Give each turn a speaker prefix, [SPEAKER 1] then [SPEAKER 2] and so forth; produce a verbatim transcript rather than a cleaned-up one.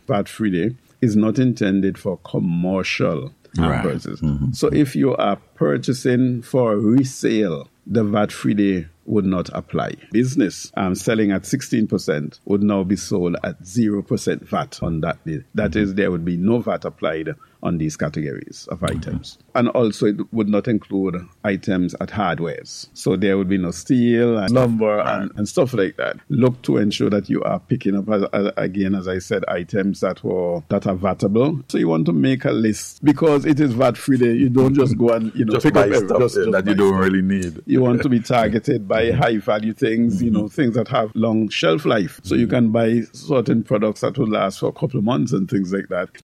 [SPEAKER 1] V A T-free day is not intended for commercial
[SPEAKER 2] Right.
[SPEAKER 1] purchases.
[SPEAKER 2] Mm-hmm.
[SPEAKER 1] So if you are purchasing for resale, the V A T-free day would not apply. Business um, selling at sixteen percent would now be sold at zero percent V A T on that day. That mm-hmm. is, there would be no V A T applied on these categories of mm-hmm. items. And also it would not include items at hardwares. So there would be no steel and lumber right. and, and stuff like that. Look to ensure that you are picking up, as, as, again, as I said, items that were that are VATable. So you want to make a list because it is V A T-free day. You don't just go and, you know,
[SPEAKER 2] just
[SPEAKER 1] pick
[SPEAKER 2] buy
[SPEAKER 1] up
[SPEAKER 2] stuff
[SPEAKER 1] just, just
[SPEAKER 2] that
[SPEAKER 1] buy
[SPEAKER 2] you don't
[SPEAKER 1] stuff.
[SPEAKER 2] really need.
[SPEAKER 1] You want to be targeted by high value things, you know, things that have long shelf life. So you can buy certain products that will last for a couple of months and things like that.